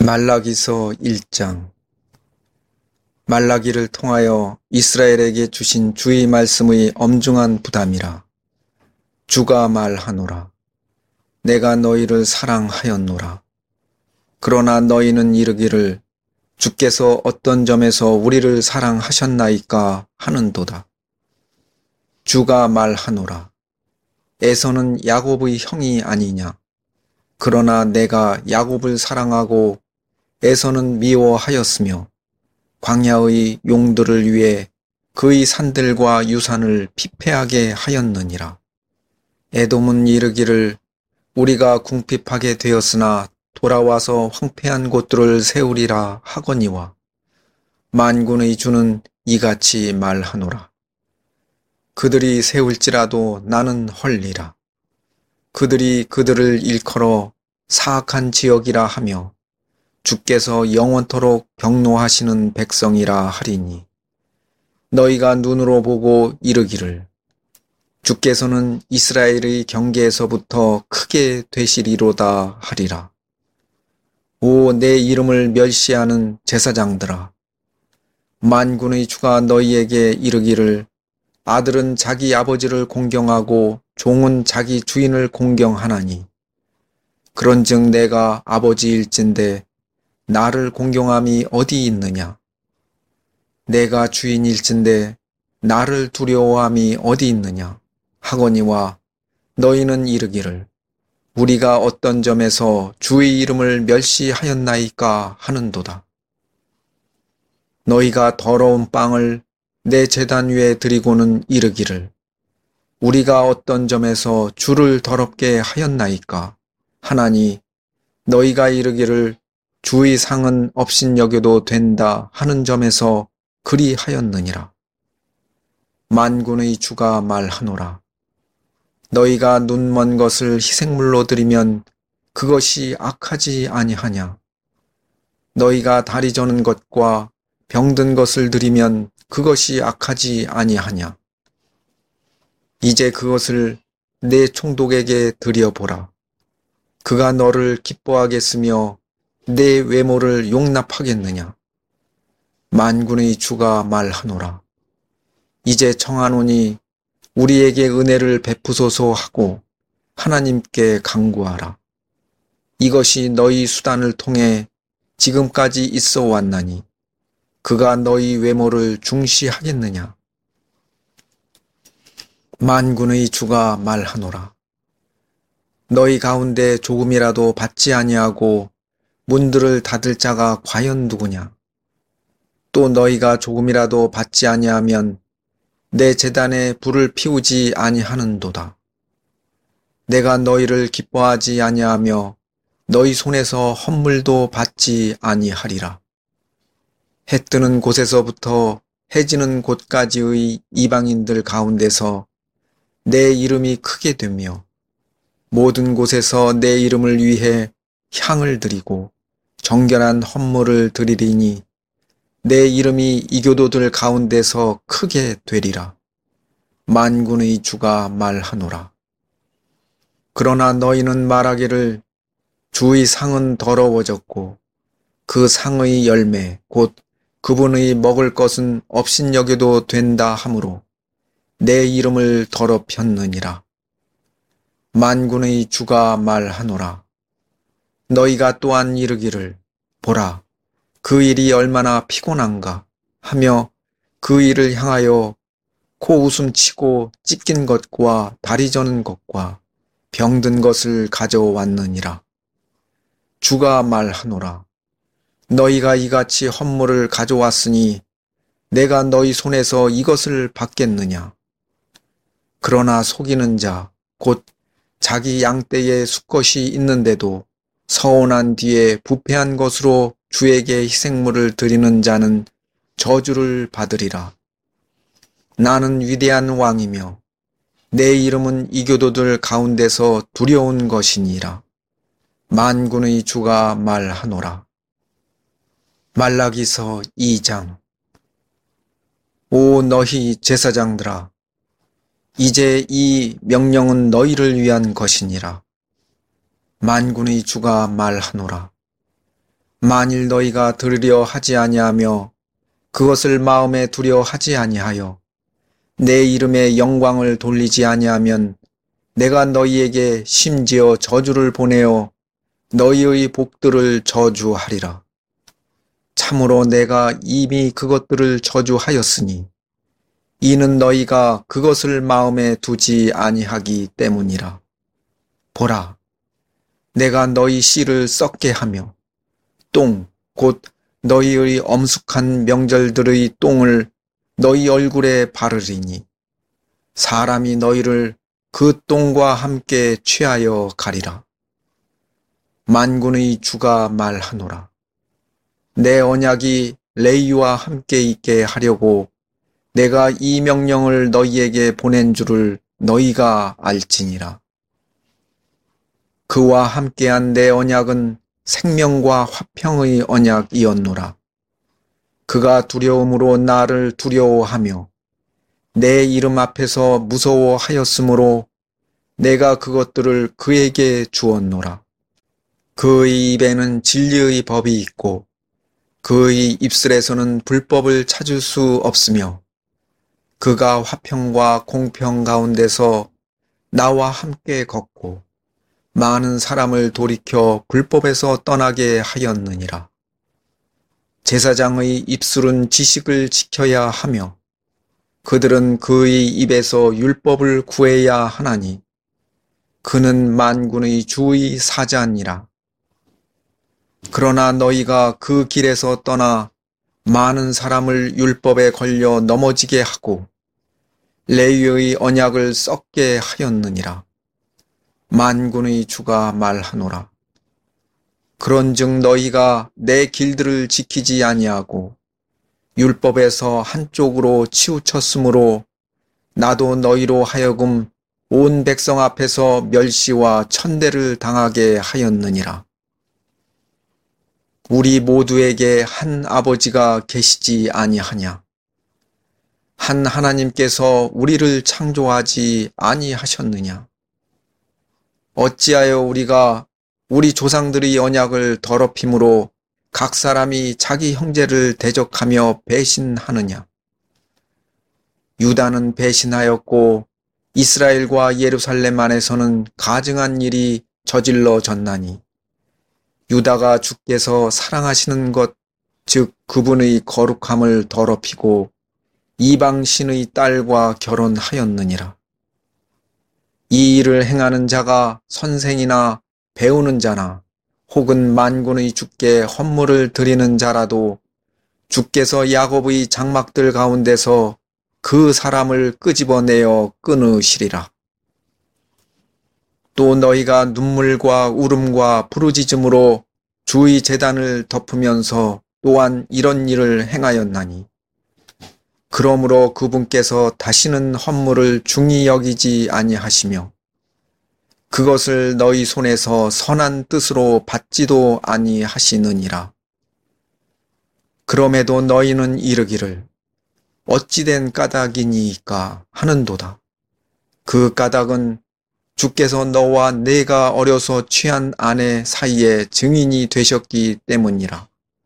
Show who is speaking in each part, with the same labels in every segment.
Speaker 1: 말라기서 1장. 말라기를 통하여 이스라엘에게 주신 주의 말씀의 엄중한 부담이라. 주가 말하노라. 내가 너희를 사랑하였노라. 그러나 너희는 이르기를 주께서 어떤 점에서 우리를 사랑하셨나이까 하는도다. 주가 말하노라. 에서는 야곱의 형이 아니냐. 그러나 내가 야곱을 사랑하고 에서는 미워하였으며 광야의 용들을 위해 그의 산들과 유산을 피폐하게 하였느니라. 에돔은 이르기를 우리가 궁핍하게 되었으나 돌아와서 황폐한 곳들을 세우리라 하거니와 만군의 주는 이같이 말하노라. 그들이 세울지라도 나는 헐리라. 그들이 그들을 일컬어 사악한 지역이라 하며 주께서 영원토록 경노하시는 백성이라 하리니 너희가 눈으로 보고 이르기를 주께서는 이스라엘의 경계에서부터 크게 되시리로다 하리라. 오, 내 이름을 멸시하는 제사장들아, 만군의 주가 너희에게 이르기를 아들은 자기 아버지를 공경하고 종은 자기 주인을 공경하나니 그런즉 내가 아버지일진데 나를 공경함이 어디 있느냐? 내가 주인일진데 나를 두려워함이 어디 있느냐? 하거니와 너희는 이르기를 우리가 어떤 점에서 주의 이름을 멸시하였나이까 하는도다. 너희가 더러운 빵을 내 제단 위에 드리고는 이르기를 우리가 어떤 점에서 주를 더럽게 하였나이까 하나니 너희가 이르기를 주의 상은 업신여겨도 된다 하는 점에서 그리 하였느니라. 만군의 주가 말하노라. 너희가 눈먼 것을 희생물로 드리면 그것이 악하지 아니하냐. 너희가 다리 저는 것과 병든 것을 드리면 그것이 악하지 아니하냐. 이제 그것을 내 총독에게 드려보라. 그가 너를 기뻐하겠으며 내 외모를 용납하겠느냐. 만군의 주가 말하노라. 이제 청하노니 우리에게 은혜를 베푸소서 하고 하나님께 간구하라. 이것이 너희 수단을 통해 지금까지 있어 왔나니 그가 너희 외모를 중시하겠느냐. 만군의 주가 말하노라. 너희 가운데 조금이라도 받지 아니하고 문들을 닫을 자가 과연 누구냐? 또 너희가 조금이라도 받지 아니하면 내 제단에 불을 피우지 아니하는도다. 내가 너희를 기뻐하지 아니하며 너희 손에서 헌물도 받지 아니하리라. 해 뜨는 곳에서부터 해 지는 곳까지의 이방인들 가운데서 내 이름이 크게 되며 모든 곳에서 내 이름을 위해 향을 드리고 정결한 헌물을 드리리니 내 이름이 이 교도들 가운데서 크게 되리라. 만군의 주가 말하노라. 그러나 너희는 말하기를 주의 상은 더러워졌고 그 상의 열매 곧 그분의 먹을 것은 업신여겨도 된다 하므로 내 이름을 더럽혔느니라. 만군의 주가 말하노라. 너희가 또한 이르기를 보라, 그 일이 얼마나 피곤한가 하며 그 일을 향하여 코웃음치고 찢긴 것과 다리 저는 것과 병든 것을 가져왔느니라. 주가 말하노라. 너희가 이같이 헌물을 가져왔으니 내가 너희 손에서 이것을 받겠느냐. 그러나 속이는 자, 곧 자기 양떼에 수컷이 있는데도 서원한 뒤에 부패한 것으로 주에게 희생물을 드리는 자는 저주를 받으리라. 나는 위대한 왕이며 내 이름은 이 교도들 가운데서 두려운 것이니라. 만군의 주가 말하노라. 말라기서 2장. 오 너희 제사장들아, 이제 이 명령은 너희를 위한 것이니라. 만군의 주가 말하노라. 만일 너희가 들으려 하지 아니하며 그것을 마음에 두려 하지 아니하여 내 이름의 영광을 돌리지 아니하면 내가 너희에게 심지어 저주를 보내어 너희의 복들을 저주하리라. 참으로 내가 이미 그것들을 저주하였으니 이는 너희가 그것을 마음에 두지 아니하기 때문이라. 보라, 내가 너희 씨를 썩게 하며 똥, 곧 너희의 엄숙한 명절들의 똥을 너희 얼굴에 바르리니 사람이 너희를 그 똥과 함께 취하여 가리라. 만군의 주가 말하노라. 내 언약이 레위와 함께 있게 하려고 내가 이 명령을 너희에게 보낸 줄을 너희가 알지니라. 그와 함께한 내 언약은 생명과 화평의 언약이었노라. 그가 두려움으로 나를 두려워하며 내 이름 앞에서 무서워하였으므로 내가 그것들을 그에게 주었노라. 그의 입에는 진리의 법이 있고 그의 입술에서는 불법을 찾을 수 없으며 그가 화평과 공평 가운데서 나와 함께 걷고 많은 사람을 돌이켜 불법에서 떠나게 하였느니라. 제사장의 입술은 지식을 지켜야 하며 그들은 그의 입에서 율법을 구해야 하나니 그는 만군의 주의 사자니라. 그러나 너희가 그 길에서 떠나 많은 사람을 율법에 걸려 넘어지게 하고 레위의 언약을 썩게 하였느니라. 만군의 주가 말하노라. 그런즉 너희가 내 길들을 지키지 아니하고 율법에서 한쪽으로 치우쳤으므로 나도 너희로 하여금 온 백성 앞에서 멸시와 천대를 당하게 하였느니라. 우리 모두에게 한 아버지가 계시지 아니하냐? 한 하나님께서 우리를 창조하지 아니하셨느냐? 어찌하여 우리가 우리 조상들의 언약을 더럽힘으로 각 사람이 자기 형제를 대적하며 배신하느냐? 유다는 배신하였고 이스라엘과 예루살렘 안에서는 가증한 일이 저질러졌나니 유다가 주께서 사랑하시는 것, 즉 그분의 거룩함을 더럽히고 이방신의 딸과 결혼하였느니라. 이 일을 행하는 자가 선생이나 배우는 자나 혹은 만군의 주께 헌물을 드리는 자라도 주께서 야곱의 장막들 가운데서 그 사람을 끄집어내어 끊으시리라. 또 너희가 눈물과 울음과 부르짖음으로 주의 제단을 덮으면서 또한 이런 일을 행하였나니 그러므로 그분께서 다시는 헌물을 중히 여기지 아니하시며 그것을 너희 손에서 선한 뜻으로 받지도 아니하시느니라. 그럼에도 너희는 이르기를 어찌된 까닭이니까 하는도다. 그 까닭은 주께서 너와 내가 어려서 취한 아내 사이에 증인이 되셨기 때문이라.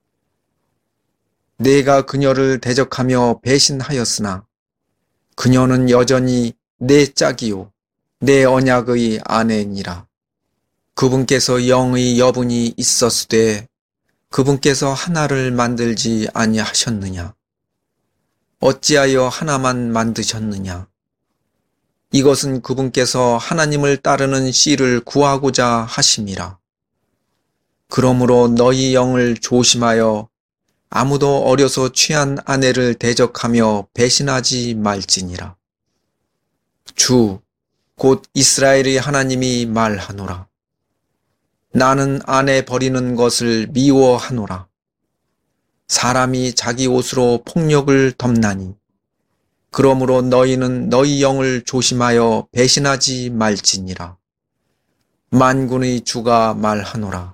Speaker 1: 내가 그녀를 대적하며 배신하였으나 그녀는 여전히 내 짝이요 내 언약의 아내니라. 그분께서 영의 여분이 있었으되 그분께서 하나를 만들지 아니하셨느냐? 어찌하여 하나만 만드셨느냐? 이것은 그분께서 하나님을 따르는 씨를 구하고자 하심이라. 그러므로 너희 영을 조심하여 아무도 어려서 취한 아내를 대적하며 배신하지 말지니라. 주, 곧 이스라엘의 하나님이 말하노라. 나는 아내 버리는 것을 미워하노라. 사람이 자기 옷으로 폭력을 덮나니 그러므로 너희는 너희 영을 조심하여 배신하지 말지니라. 만군의 주가 말하노라.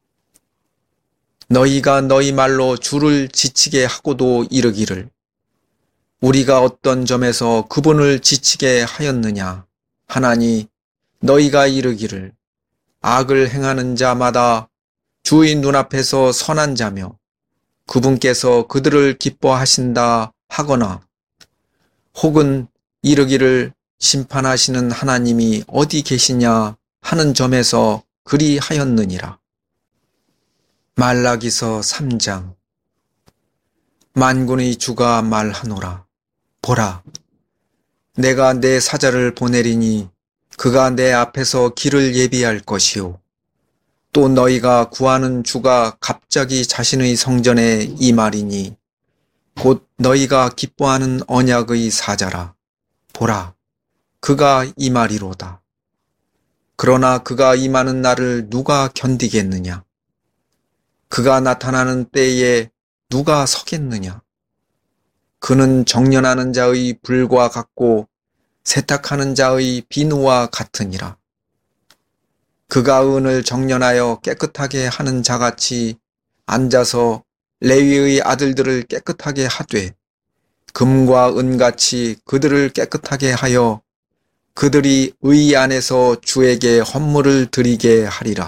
Speaker 1: 너희가 너희 말로 주를 지치게 하고도 이르기를 우리가 어떤 점에서 그분을 지치게 하였느냐 하나니 너희가 이르기를 악을 행하는 자마다 주의 눈앞에서 선한 자며 그분께서 그들을 기뻐하신다 하거나 혹은 이르기를 심판하시는 하나님이 어디 계시냐 하는 점에서 그리하였느니라. 말라기서 3장. 만군의 주가 말하노라. 보라, 내가 내 사자를 보내리니 그가 내 앞에서 길을 예비할 것이요. 또 너희가 구하는 주가 갑자기 자신의 성전에 임하리니 곧 너희가 기뻐하는 언약의 사자라. 보라, 그가 임하리로다. 그러나 그가 임하는 날을 누가 견디겠느냐? 그가 나타나는 때에 누가 서겠느냐? 그는 정련하는 자의 불과 같고 세탁하는 자의 비누와 같으니라. 그가 은을 정련하여 깨끗하게 하는 자같이 앉아서 레위의 아들들을 깨끗하게 하되 금과 은같이 그들을 깨끗하게 하여 그들이 의 안에서 주에게 헌물을 드리게 하리라.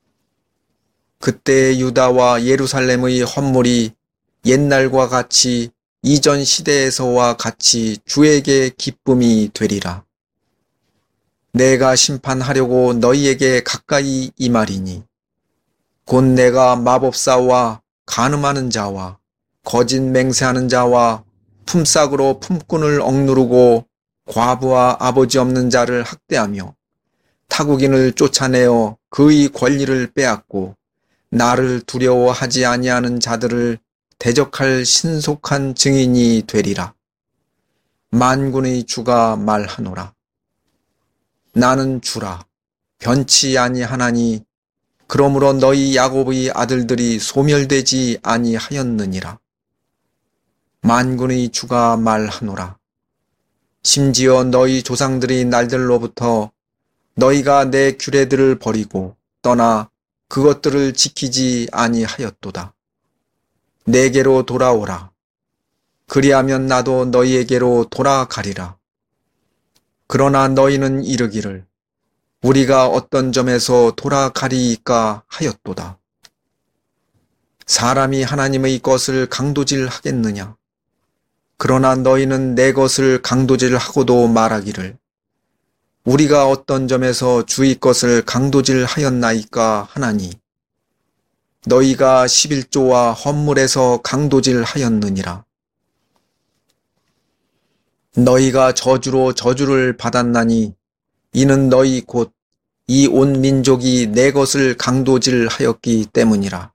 Speaker 1: 그때 유다와 예루살렘의 헌물이 옛날과 같이 이전 시대에서와 같이 주에게 기쁨이 되리라. 내가 심판하려고 너희에게 가까이 임하리니 곧 내가 마법사와 간음하는 자와 거짓 맹세하는 자와 품삯으로 품꾼을 억누르고 과부와 아버지 없는 자를 학대하며 타국인을 쫓아내어 그의 권리를 빼앗고 나를 두려워하지 아니하는 자들을 대적할 신속한 증인이 되리라. 만군의 주가 말하노라. 나는 주라. 변치 아니하나니 그러므로 너희 야곱의 아들들이 소멸되지 아니하였느니라. 만군의 주가 말하노라. 심지어 너희 조상들이 날들로부터 너희가 내 규례들을 버리고 떠나 그것들을 지키지 아니하였도다. 내게로 돌아오라. 그리하면 나도 너희에게로 돌아가리라. 그러나 너희는 이르기를 우리가 어떤 점에서 돌아가리이까 하였도다. 사람이 하나님의 것을 강도질하겠느냐? 그러나 너희는 내 것을 강도질하고도 말하기를 우리가 어떤 점에서 주의 것을 강도질하였나이까 하나니 너희가 11조와 헌물에서 강도질하였느니라. 너희가 저주로 저주를 받았나니 이는 너희 곧 이 온 민족이 내 것을 강도질하였기 때문이라.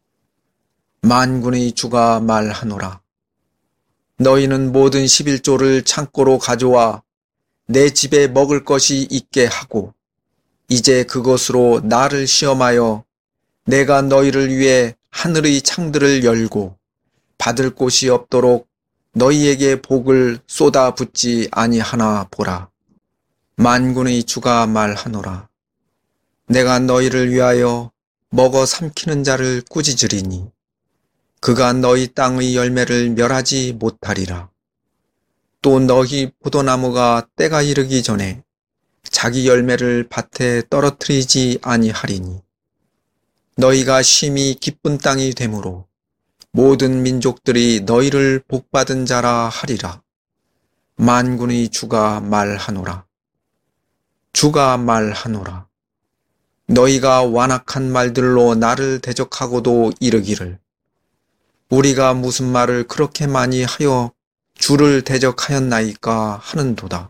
Speaker 1: 만군의 주가 말하노라. 너희는 모든 11조를 창고로 가져와 내 집에 먹을 것이 있게 하고 이제 그것으로 나를 시험하여 내가 너희를 위해 하늘의 창들을 열고 받을 곳이 없도록 너희에게 복을 쏟아붓지 아니하나 보라. 만군의 주가 말하노라. 내가 너희를 위하여 먹어 삼키는 자를 꾸짖으리니 그가 너희 땅의 열매를 멸하지 못하리라. 또 너희 포도나무가 때가 이르기 전에 자기 열매를 밭에 떨어뜨리지 아니하리니 너희가 심히 기쁜 땅이 되므로 모든 민족들이 너희를 복받은 자라 하리라. 만군의 주가 말하노라. 주가 말하노라. 너희가 완악한 말들로 나를 대적하고도 이르기를 우리가 무슨 말을 그렇게 많이 하여 주를 대적하였나이까 하는도다.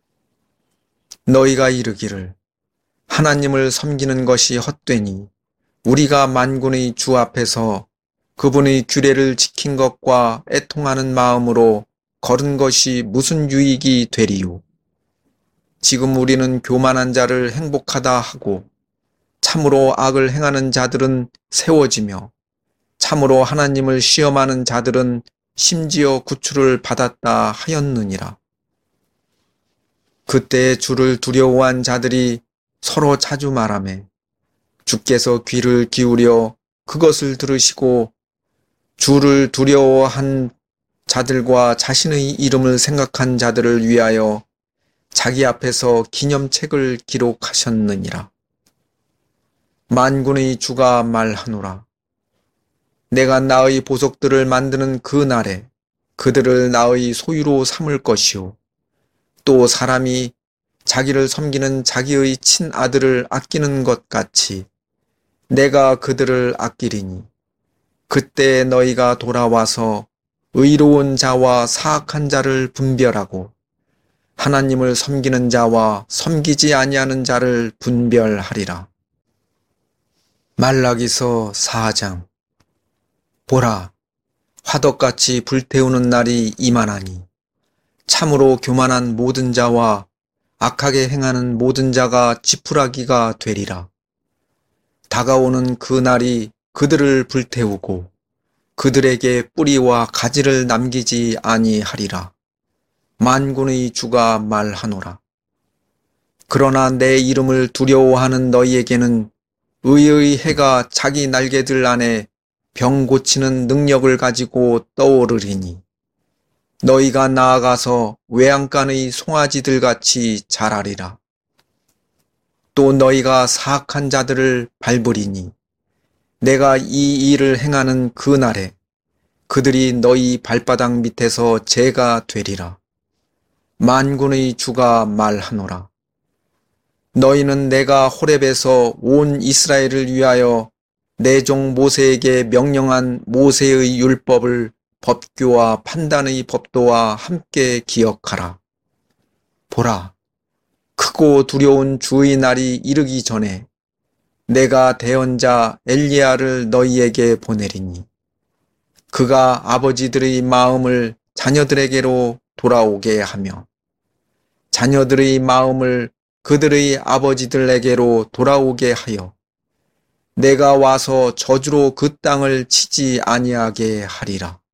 Speaker 1: 너희가 이르기를 하나님을 섬기는 것이 헛되니 우리가 만군의 주 앞에서 그분의 규례를 지킨 것과 애통하는 마음으로 걸은 것이 무슨 유익이 되리요. 지금 우리는 교만한 자를 행복하다 하고 참으로 악을 행하는 자들은 세워지며 참으로 하나님을 시험하는 자들은 심지어 구출을 받았다 하였느니라. 그때 주를 두려워한 자들이 서로 자주 말하매 주께서 귀를 기울여 그것을 들으시고 주를 두려워한 자들과 자신의 이름을 생각한 자들을 위하여 자기 앞에서 기념책을 기록하셨느니라. 만군의 주가 말하노라. 내가 나의 보석들을 만드는 그 날에 그들을 나의 소유로 삼을 것이요. 또 사람이 자기를 섬기는 자기의 친아들을 아끼는 것 같이 내가 그들을 아끼리니 그때 너희가 돌아와서 의로운 자와 사악한 자를 분별하고 하나님을 섬기는 자와 섬기지 아니하는 자를 분별하리라. 말라기서 4장. 보라, 화덕같이 불태우는 날이 임하나니 참으로 교만한 모든 자와 악하게 행하는 모든 자가 지푸라기가 되리라. 다가오는 그 날이 그들을 불태우고 그들에게 뿌리와 가지를 남기지 아니하리라. 만군의 주가 말하노라. 그러나 내 이름을 두려워하는 너희에게는 의의 해가 자기 날개들 안에 병 고치는 능력을 가지고 떠오르리니 너희가 나아가서 외양간의 송아지들 같이 자라리라. 또 너희가 사악한 자들을 밟으리니 내가 이 일을 행하는 그 날에 그들이 너희 발바닥 밑에서 재가 되리라. 만군의 주가 말하노라. 너희는 내가 호렙에서 온 이스라엘을 위하여 내 종 모세에게 명령한 모세의 율법을 법규와 판단의 법도와 함께 기억하라. 보라, 크고 두려운 주의 날이 이르기 전에 내가 대언자 엘리야를 너희에게 보내리니 그가 아버지들의 마음을 자녀들에게로 돌아오게 하며 자녀들의 마음을 그들의 아버지들에게로 돌아오게 하여 내가 와서 저주로 그 땅을 치지 아니하게 하리라.